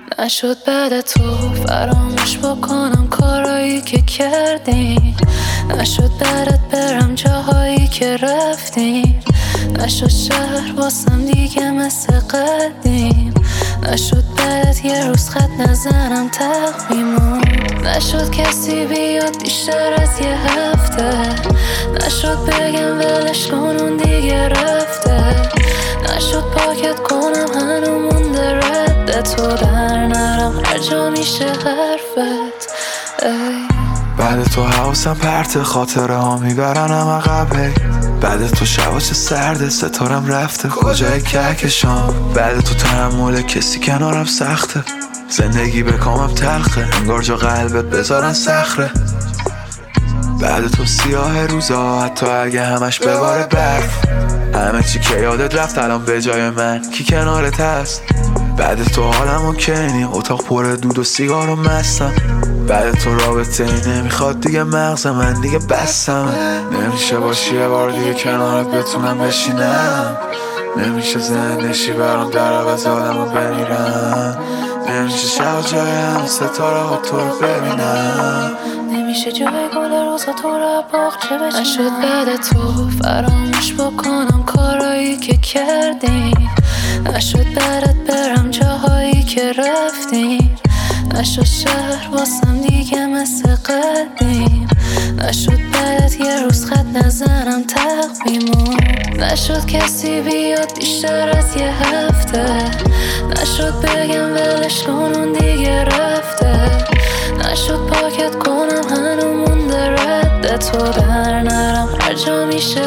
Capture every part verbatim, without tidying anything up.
نشد بعد تو فراموش بکنم کارایی که کردیم، نشد بعدت برم جاهایی که رفتیم، نشد شهر واسم دیگه مثل قدیم، نشد بعدت یه روز خط نزنم تقویمون، نشد کسی بیاد بیشتر از یه هفته، نشد بگم ولش کن اون دیگه رفته، نشد پاکت کنم هنو مونده رد تو در نرم هر جا میشه حرفت. ای بعد تو حواسم پرت خاطره ها میبرنم عقب، بعد تو شبا چه سرده ستارم رفته کجای کهکشان، بعد تو تحمل کسی کنارم سخته، زندگی به کامم تلخه انگار جا قلبت بذارن صخره، بعد تو سیاه روزا حتی اگه همش بباره برف، همه چی که یادت رفت الان به جای من کی کنارت هست، بعد تو حالم اوکی اتاق پر دود و سیگار و مستم، بعد تو رابطه ای نمیخواد دیگه مغز من دیگه بستم، نمیشه باشی یه بار دیگه کنارت بتونم بشینم، نمیشه زندشی برام در عوض آدم رو بمیرم، نمیشه شب جایم ستاره ها تو رو ببینم، نمیشه جای گل روزا تو رو باغچه بچینم، نشد بعد تو فراموش بکنم کارایی که کردیم، نشد بعدت برم جاهایی که رفتیم، نشد شهر واسم دیگه مثل قدیم، نشد بعدت یه روز خط نزنم تقویمون، نشد کسی بیاد بیشتر از یه هفته، نشد بگم ولش کن اون دیگه رفته، نشد پاکت کنم هنو مونده رد تو در نرم هر جا میشه.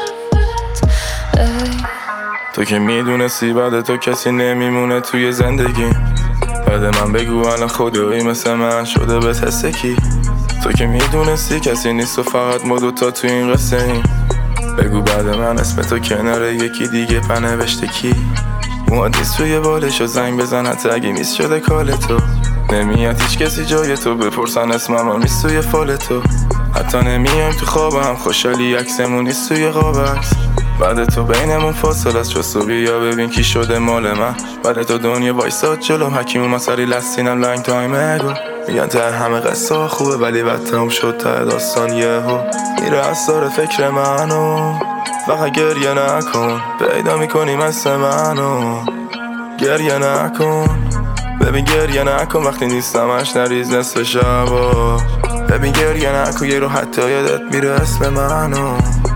ای تو که میدونستی بعد تو کسی نمیمونه توی زندگی، بعد من بگو الان خدایی مثل من شده به تستکی، تو که میدونستی کسی نیست و فقط ما دوتا تو این قصه ایم، بگو بعد من اسم تو کنار یکی دیگه پنوشته کی، مواد نیست توی بالش و زنگ بزن حتی اگه میز شده کال تو، نمیاد هیچ کسی جای تو بپرسن اسمم هم نیست توی فال تو، حتی نمیایم تو خوابم خوشحالی عکسمون نیست توی قاب عکس، بعد تو بینمون فاصله است چستو بیا ببین کی شده مال من، بعد تو دنیا وایساد جلوم حکیم مسئلی لستینم لنگ تایم اگو، میگن تر همه قصه ها خوبه ولی بعد تموم شد ته داستان یهو میره از داره فکر منو، فقط گریه نکن پیدا میکنی مثل منو، گریه نکن ببین گریه نکن وقتی نیستمش نریز نصف شبا، ببین گریه نکن یه رو حتی یادت میره اسم منو،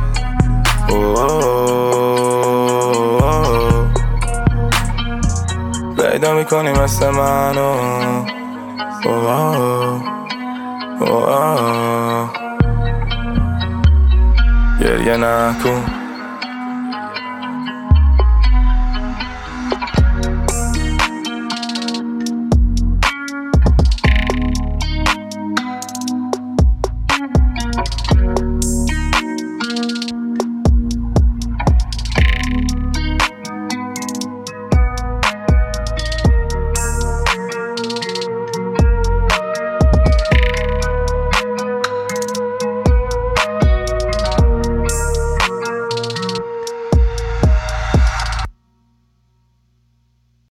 پیدا میکنی مثل منو، گریه نکن